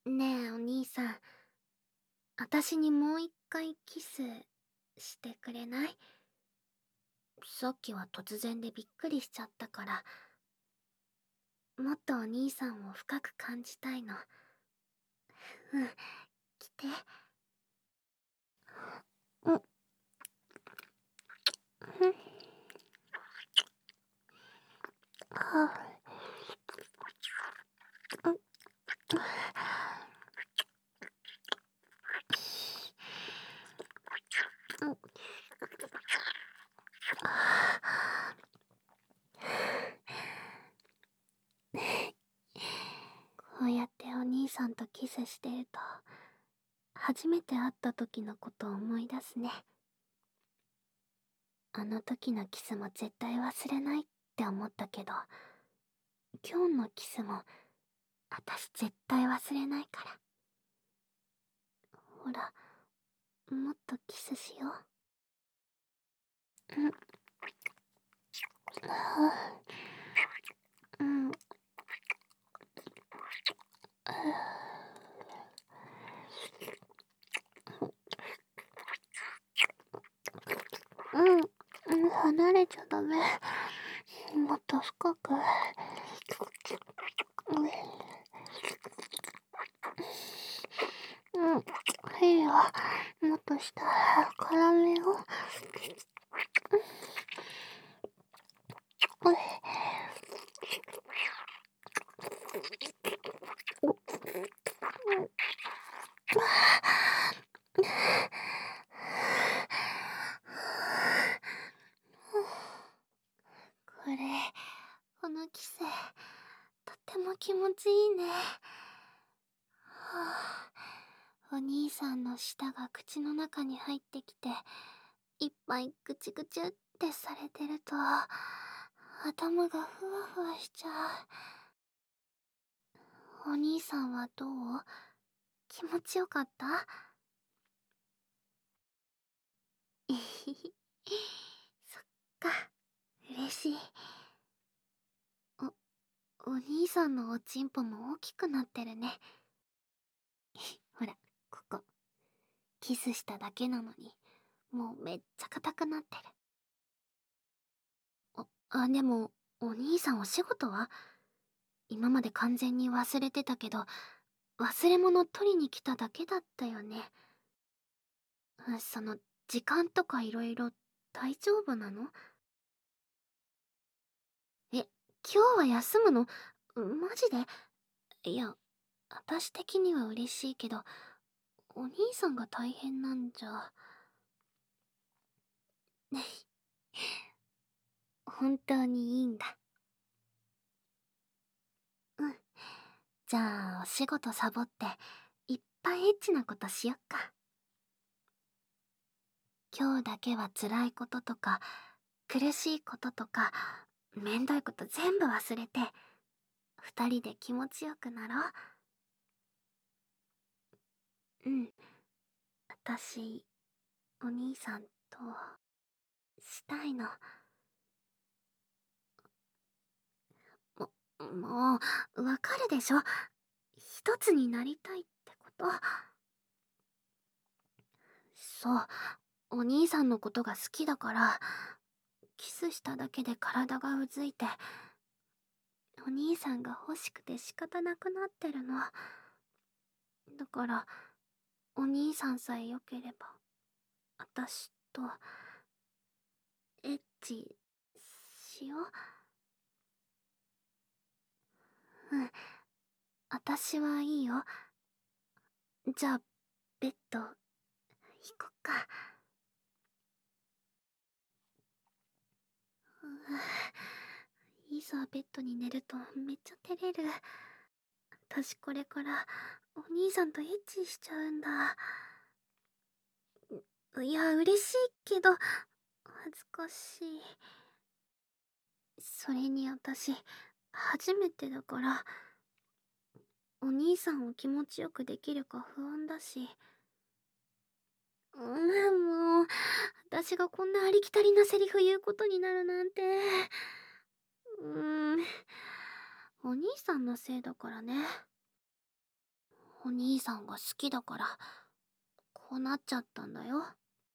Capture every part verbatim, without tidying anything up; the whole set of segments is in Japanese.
ねえお兄さん、私にもう一回キスしてくれない？さっきは突然でびっくりしちゃったから、もっとお兄さんを深く感じたいの。うん、来て。うん、うん、はあ、うん、うん、こうやってお兄さんとキスしてると、初めて会った時のことを思い出すね。あの時のキスも絶対忘れないって思ったけど、今日のキスも私絶対忘れないから。ほら、もっとキスしよう。うん、はあ、うん、うん、離れちゃダメ。もっと深く。うん、いいよ。もっと下、絡めよう。うん、これ、このキス、とっても気持ちいいね。はあ、お兄さんの舌が口の中に入ってきて、いっぱいぐちぐちゅってされてると、頭がふわふわしちゃう。お兄さんはどう？気持ちよかった？えひひ。そっか、嬉しい。お、お兄さんのおちんぽも大きくなってるね。ほら、ここ。キスしただけなのに、もうめっちゃ硬くなってる。あ、あ、でも、お兄さんお仕事は？今まで完全に忘れてたけど、忘れ物取りに来ただけだったよね。あ、その、時間とかいろいろ大丈夫なの？え、今日は休むの？マジで？いや、私的には嬉しいけど、お兄さんが大変なんじゃ。本当にいいんだ。うん。じゃあ、お仕事サボって、いっぱいエッチなことしよっか。今日だけは辛いこととか、苦しいこととか、めんどいこと全部忘れて、二人で気持ちよくなろう。うん。私、お兄さんと、したいの。も、もう、わかるでしょ？一つになりたいってこと。そう、お兄さんのことが好きだから、キスしただけで体がうずいて、お兄さんが欲しくて仕方なくなってるの。だから、お兄さんさえ良ければ、私と、エッチ、しよう。うん、私はいいよ。じゃあ、ベッド、行こっか。うん、いざベッドに寝るとめっちゃ照れる。私これからお兄さんとエッチしちゃうんだ。いや、嬉しいけど、恥ずかしい。それに私、初めてだから、お兄さんを気持ちよくできるか不安だし。うん、もう、私がこんなありきたりなセリフ言うことになるなんて。うーん、お兄さんのせいだからね。 お兄さんが好きだから、こうなっちゃったんだよ。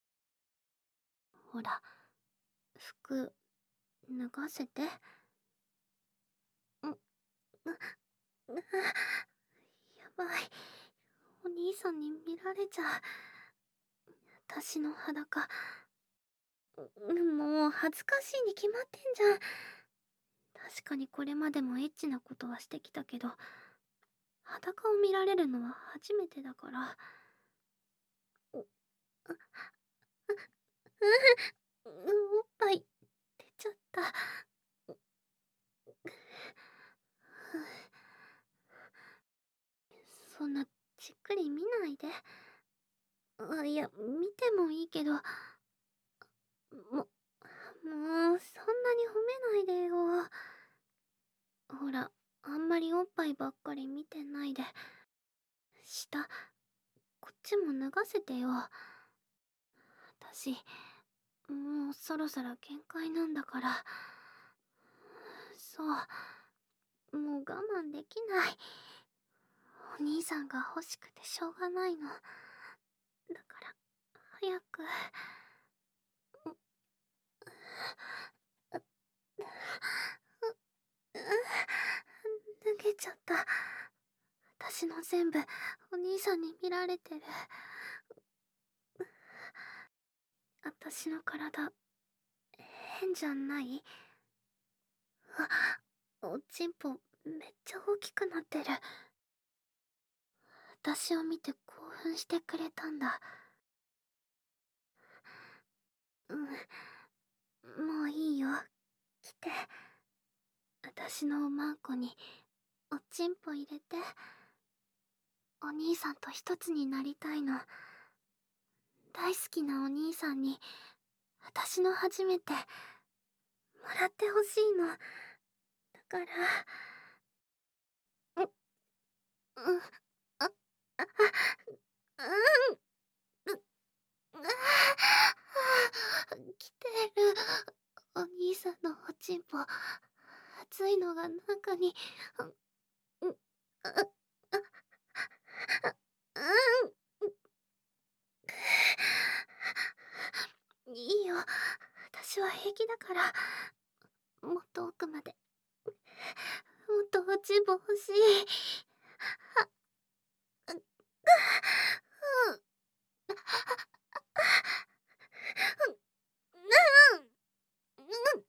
ほら、服、脱がせて。ん、う、う、やばい。お兄さんに見られちゃう。私の裸。う、もう恥ずかしいに決まってんじゃん。確かにこれまでもエッチなことはしてきたけど、裸を見られるのは初めてだから。う、う、う、う、おっぱい、出ちゃった。そんな、じっくり見ないで。あ、いや、見てもいいけど、も、もう、そんなに褒めないでよ。ほら、あんまりおっぱいばっかり見てないで。下、こっちも脱がせてよ。私、もうそろそろ限界なんだから。そう、もう我慢できない。お兄さんが欲しくてしょうがないの。だから、早く。脱げちゃった。私の全部、お兄さんに見られてる。私の体、変じゃない？あ、おちんぽ、めっちゃ大きくなってる。私を見て興奮してくれたんだ。うん、もういいよ。来て。私のおまんこに、おちんぽ入れて。お兄さんと一つになりたいの。大好きなお兄さんに、私の初めて、もらってほしいの。だから、う、うん、あ、あ、うん、う、あ、来てる。お兄さんのおちんぽ、熱いのが中に、うん、あ、あ、うん、いいよ。私は平気だから。もっと奥まで。もっとおちんぽ欲しい。あ、う、うん、うん、うん、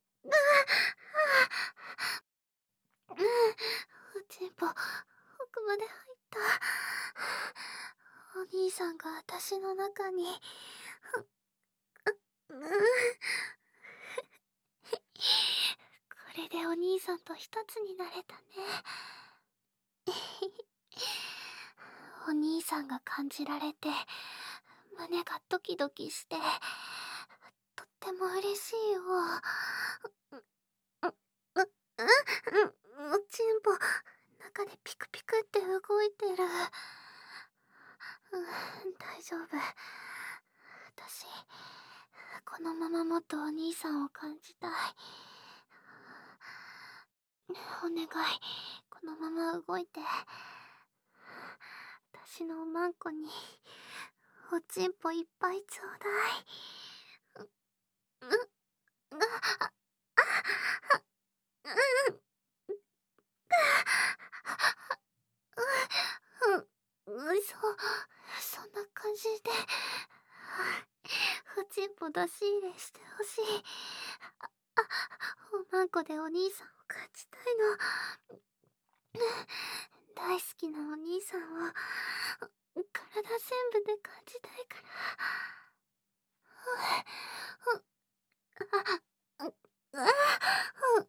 うん、おちんぽ、奥まで入った。お兄さんが私の中に、うん、これでお兄さんと一つになれたね。お兄さんが感じられて、胸がドキドキして、とっても嬉しいよ。う、う、う、う、おちんぽ、中でピクピクって動いてる。うん、大丈夫。私、このままもっとお兄さんを感じたい。お願い、このまま動いて。私のおまんこに、おちんぽいっぱいちょうだい。う、う、あ、あ、あ、うん、うん、うそ、そんな感じで、おちんぽ出し入れしてほしい。あ、あ、おまんこでお兄さんを感じたいの。大好きなお兄さんを、体全部で感じたいから。あ、あ、あ、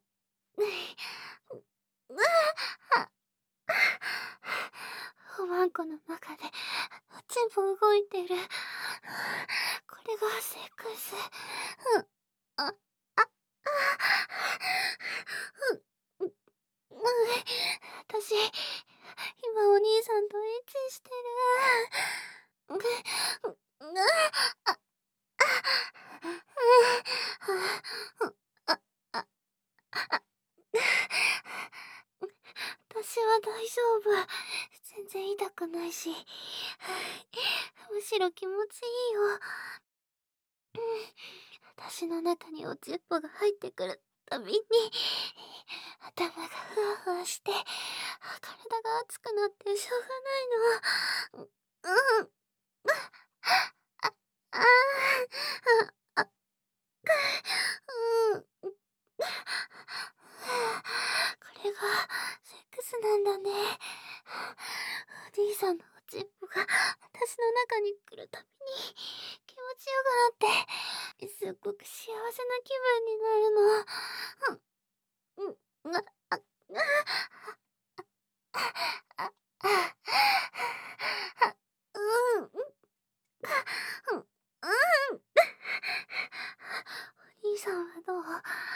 おまんこの中で全部動いてる。これがセックス。うん、あ、あ、あ、うん、うん、私、今お兄さんとエッチしてる。う、う、あ、あ、あ、あ、あ、私は大丈夫。全然痛くないし、むしろ気持ちいいよ。うん、私の中におちっぽが入ってくるたびに、頭がふわふわして、体が熱くなってしょうがないの。うん。あ、ああ、あ、うん。これがセックスなんだね。お兄さんのおちっぽが私の中に来るたびに気持ちよくなって、すっごく幸せな気分になるの。うん、うん、あ、あ、あ、あ、あ、あ、うん、うん、うん、お兄さんはどう？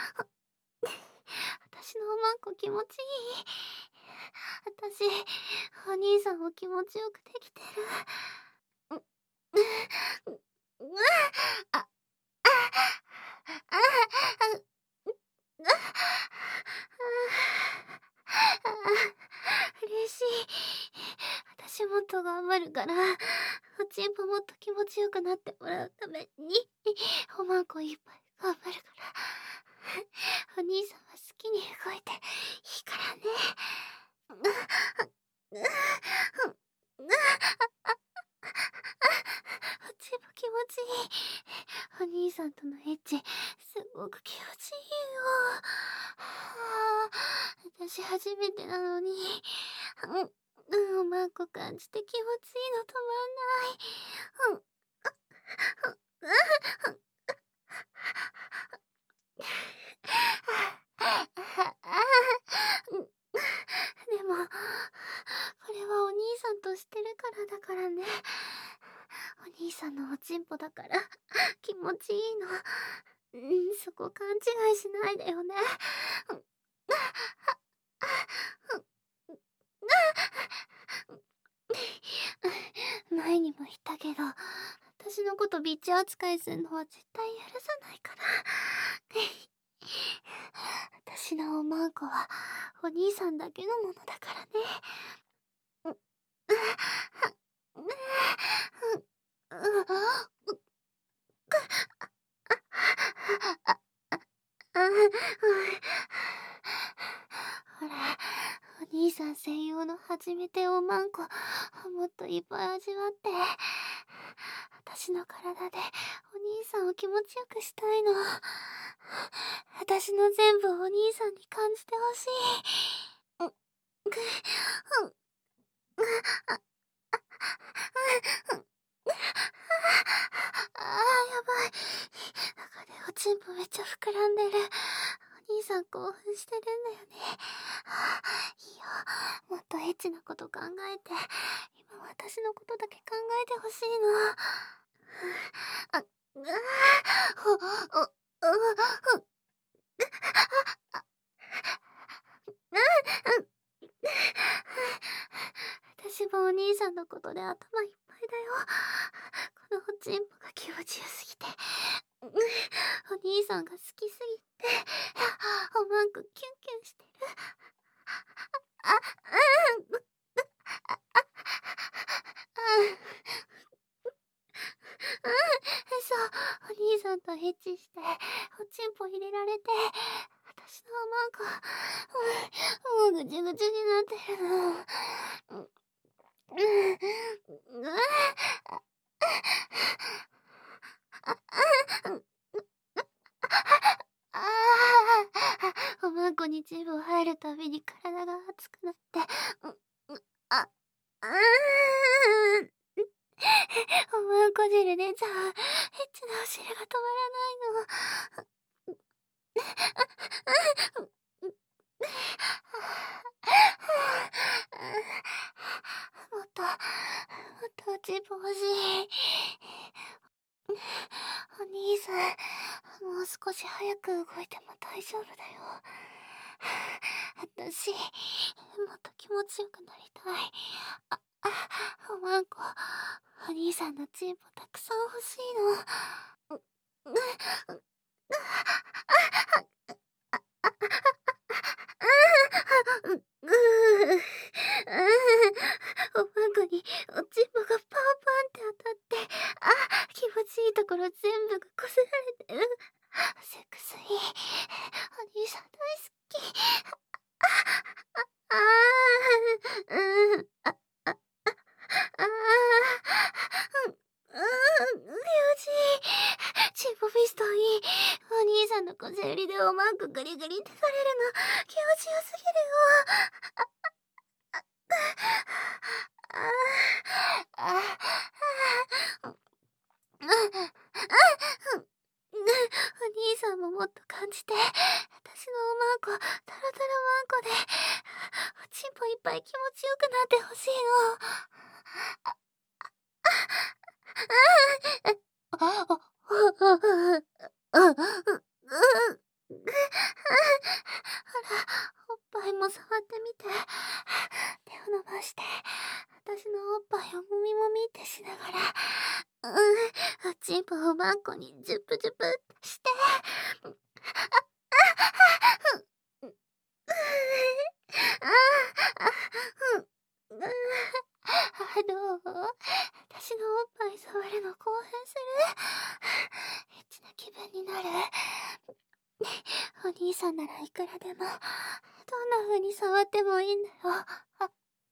私のおまんこ気持ちいい？私、お兄さんを気持ちよくできてる。う、う、う、あ、あ、あ、あ、嬉しい。私もっと頑張るから、おちんぽもっと気持ちよくなってもらうために、おまんこいっぱい頑張るから。お兄さんは好きに動いていいからね。おちんぽ気持ちいい。お兄さんとのエッチ、すごく気持ちいいよ。はあ、私初めてなのに、うん、うん、おまんこ感じて気持ちいいの止まんない。うん、うん、でも、これはお兄さんとしてるからだからね。お兄さんのおちんぽだから気持ちいいの。うん、そこ勘違いしないでよね。前にも言ったけど、私のことビッチ扱いするのは絶対許さないから。私のおまんこはお兄さんだけのものだからね。うん、うん、ほら、お兄さん専用の初めておまんこ、もっといっぱい味わって。私の体でお兄さんを気持ちよくしたいの。私の全部をお兄さんに感じてほしい。うん、く、うん、あ、うん、あー、やばい。中でおちんぽめっちゃ膨らんでる。お兄さん興奮してるんだよね。はあ、いいよ。もっとエッチなこと考えて、今私のことだけ考えてほしいの。あ、うわー、ほ、お、う、ふ、うん、うん。私もお兄さんのことで頭いっぱいだよ。このおちんぽが気持ちよすぎて。うん、お兄さんが好きすぎて、おまんこキュンキュンしてる。あ、うん、あ、あ、うん、そう、お兄さんとエッチして、おちんぽ入れられて、私のおまんこ、もう、もうぐちゅぐちゅになってるの。うん、うん、うん、ああ、おまんこにチーム入るたびに体が熱くなって、うん、うん、あ、あーん。おまんこ汁出ちゃう。エッチなお汁が止まらないの。もっと、もっとおちんぽ欲しい。お兄さん、もう少し早く動いても大丈夫だよ。私、もっと気持ちよくなりたい。あ、あ、おまんこ、お兄さんのチンポたくさん欲しいの。う、う、う、う、う、う、おあ、あ、あ、ああ、うん、うーん、気持ちいい。チンポピストンいい。お兄さんの小銭でおまんこグリグリってされるの気持ちよすぎるよ。ああ、ああ、ああ、うん、うん、うん、お兄さんももっと感じて、私のおまんこ、タラタラまんこで、おちんぽいっぱい気持ちよくなってほしいの。あ、あ、あ、あ、あ、ほら、おっぱいも触ってみて。手を伸ばして、私のおっぱいをもみもみってしながら、うん、おちんぽをまんこにジュプジュプして。ああ、うん。あ、どう？私のおっぱい触るの興奮する？エッチな気分になる？お兄さんならいくらでも、どんな風に触ってもいいんだよ。あ、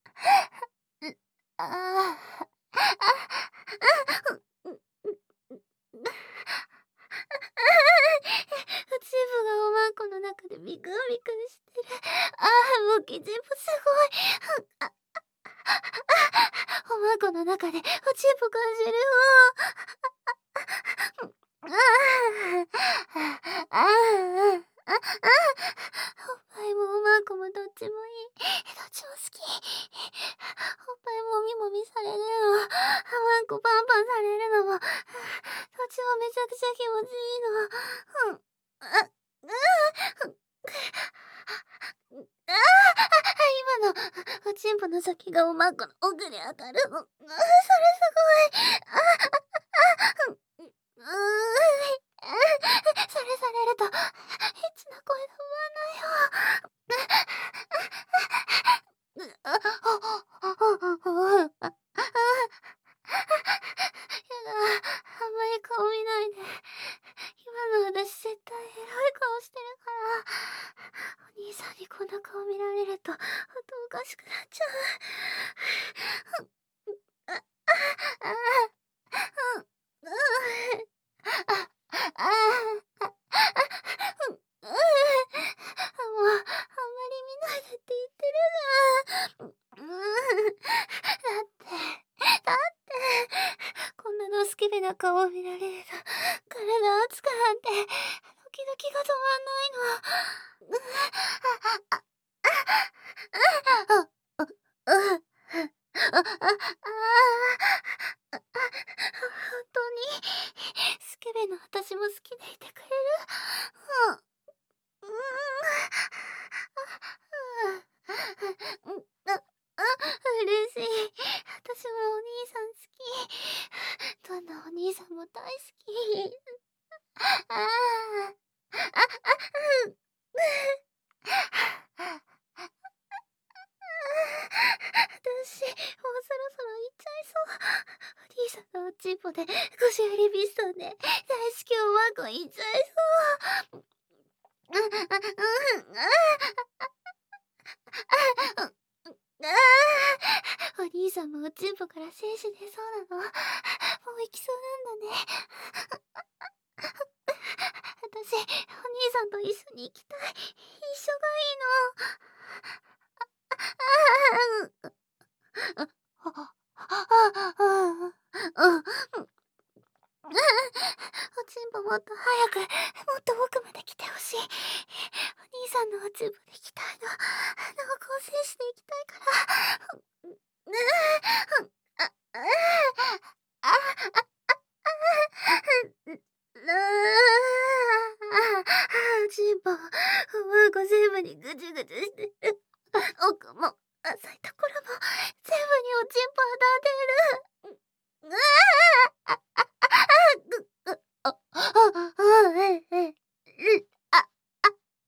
ああ、あ、あ、う、う、う、チームがおまんこの中でビクビクしてる。ああ、もうキジンポすごい。あ、あ、おまんこの中でおチンポ感じる。ああ、ああ、ああ、ああ、おっぱいもおまんこもどっちもいい。どっちも好き。おっぱいもみもみされるのも、おまんこパンパンされるのも、どっちもめちゃくちゃ気持ちいいの。うん。あ、うー、ああ、今の、おちんぽの先がおまんこの奥に当たるの。あ、それすごい。あ、あ、う、うー、それされると、エッチな声が生まないよ。あ、あ、あ、あ、あ、あ、やだ、あんまり顔見ないで。今の私絶対エロい顔してるから。お兄さんにこんな顔見られると、あとおかしくなっちゃう。あ、あ、あ、うん、うん、あ、あ、あ、うん、うん、もう、あんまり見ないでって言ってるじゃん。うん、だって、だって、こんなのスケベな顔を見られると、体熱くなって、ドキドキが止まんないの。あ、あ、あ、あ、あ、あ、あ、あ、本当に、スケベの私も好きでいてくれる？うん、うーん、うん、あ、あ、嬉しい。私もお兄さん好き。どんなお兄さんも大好き。ああ、あ、あ、うん。私、もうそろそろ行っちゃいそう。お兄さんのおちんぽで、ゴシュリピストンで、大好きおまんこ行っちゃいそう。うん、うん、うん、ああ、うん、ああ、お兄さんもおちんぽから精子出そうなの。もう行きそうなんだね。私、お兄さんと一緒に行きたい。一緒がいいの。ああ、ああ、おちんぽもっと早く、もっと奥まで来てほしい。お兄さんのおちんぽで行きたいの。濃厚精子で行きたいから。あ、あ、あ、あ、ちんぽ、おまんこ全部にぐちゅぐちゅしてる。奥も、浅いところも、全部におちんぽ当たってる。うわあ、あ、あ、あ、ぐ、ぐ、あ、あ、あ、え、え、う、あ、あ、あ、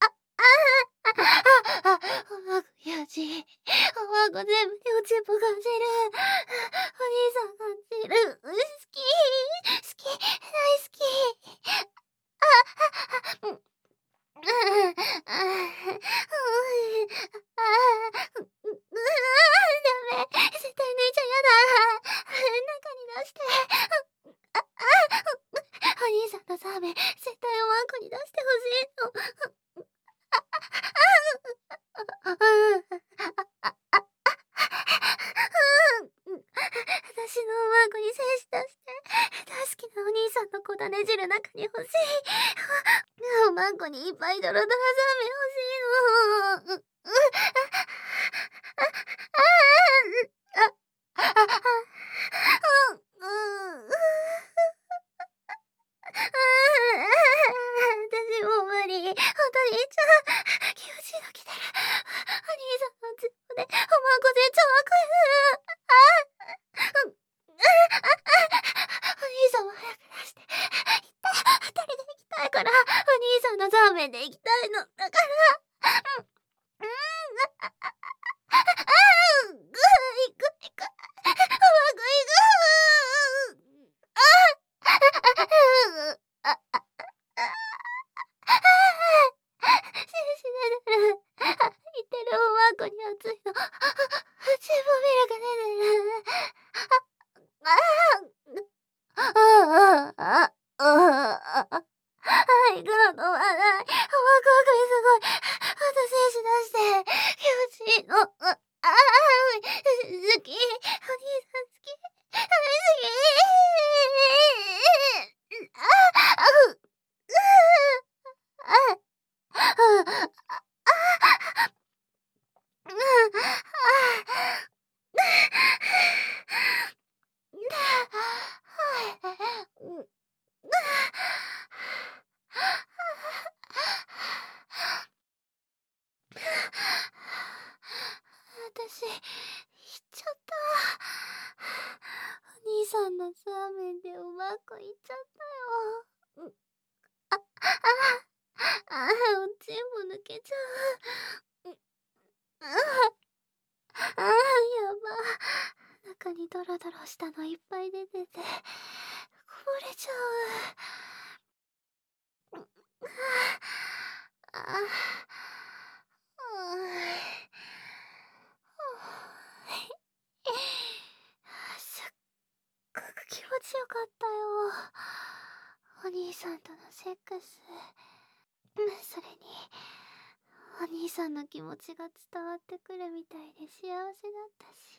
あ、あ、おまんこ気持ちいい。おまんこ全部におちんぽ感じる。お兄さん感じる。好き、好き、大好き。あ、あ、うん。ああ、ああ、ダメ。 種汁中に欲しい。おまんこにいっぱいドロドロザーメン欲しいの。う、う、あ、あ、あ、あ、あ、あ、うん、うん。私もう無理。ほんとにいっちゃう。気持ちいいの来てる。お兄さんのズボンでおまんこ全長悪意。あ、うん。お兄さんも早く出して。行きたい。二人で行きたいから。お兄さんのザーメンで行きたいの。だから。うん。うん。あ、あ、あ、あ、あ、ぐー、行く、行く。おまんこ行く。あ、あ、あ、あ、あ、し死ねる。言ってるおまんこに熱いの。チームミルク出てる。ああ、ああ、ああ、ああ、行くの止まらない。おまんこすごい。あと精子出して。気持ちいいの。ああ、好き。お兄さん好き。大好き。ああ、う、ああ、ああ、私、行っちゃった。お兄さんのザーメンでうまくいっちゃったよ。あ、あ、あ、全部抜けちゃう。あ、あ、やば。中にドロドロしたのいっぱい出てて、こぼれちゃう。あ、あ、すっごく気持ちよかったよ。お兄さんとのセックス。それに、お兄さんの気持ちが伝わってくるみたいで幸せだったし。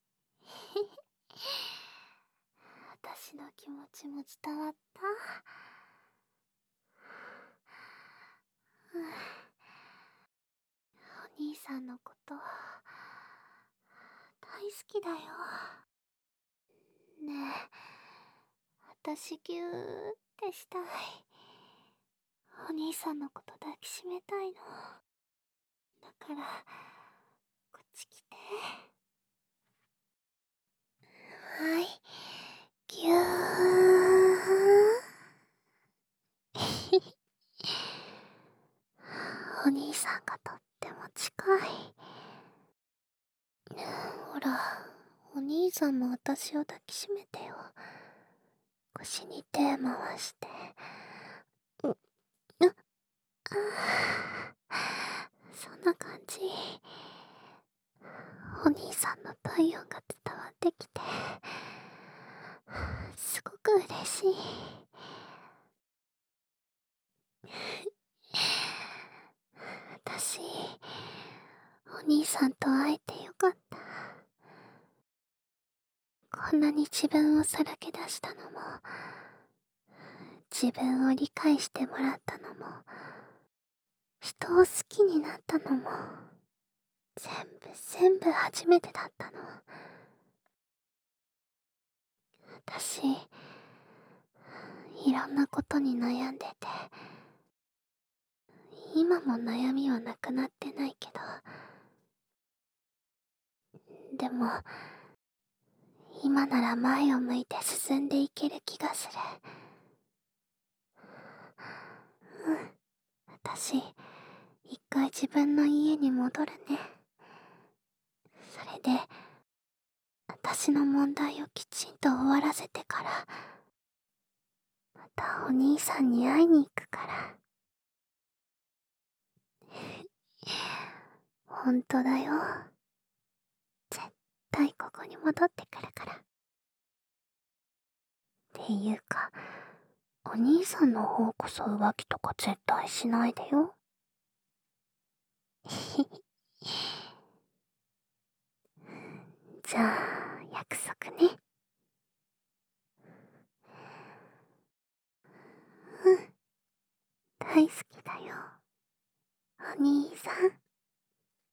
私の気持ちも伝わった。うん、お兄さんのこと大好きだよ。ねえ、私ぎゅーってしたい。お兄さんのこと抱きしめたいの。だからこっち来て。はい、ぎゅー。お兄さんがとっても近い。ほら、お兄さんも私を抱きしめてよ。腰に手回して。う、う、ああ、そんな感じ。お兄さんの体温が伝わってきて、すごく嬉しい。私、お兄さんと会えてよかった。こんなに自分をさらけ出したのも、自分を理解してもらったのも、人を好きになったのも、全部全部初めてだったの。私、いろんなことに悩んでて、今も悩みはなくなってないけど、でも、今なら前を向いて進んでいける気がする。うん、私、一回自分の家に戻るね。それで、私の問題をきちんと終わらせてから、またお兄さんに会いに行くから。ほんとだよ。絶対ここに戻ってくるから。っていうか、お兄さんの方こそ浮気とか絶対しないでよ。じゃあ、約束ね。 大好きだよ。お兄さん。